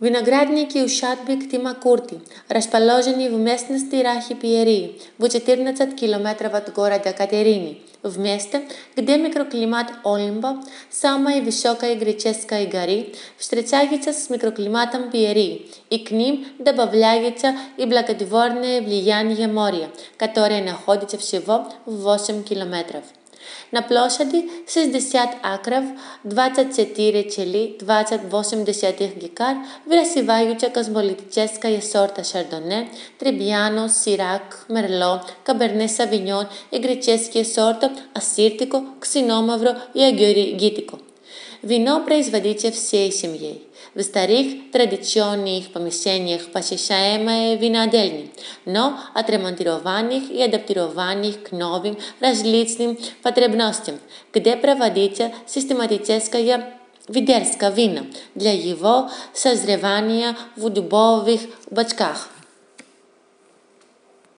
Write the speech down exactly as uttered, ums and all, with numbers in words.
Виноградники ушатбик тима курти, расположени в местности Рахи Пиерии, в четырнадцать километров от города Катерини, в месте, где микроклимат Олимпа, самой высокой греческой горы, встречается с микроклиматом Пиерии, и к ним добавляется и благотворное влияние моря, которое находится всего в восемь километров. На площади шестьдесят акров, двадцать четыре целых двадцать восемь десятых гектар выращиваются космополитические сорта Шардоне, Требьяно, Сирак, Мерло, Каберне Савиньон и греческие сорта Ассиртико, Ксиномавро и Агиоригитико. Вино производится всей семьей. В старых традиционных помещениях посещаемые винодельни, но отремонтированных и адаптированных к новым различным потребностям, где проводится систематическая выдержка вина для его созревания в дубовых бочках.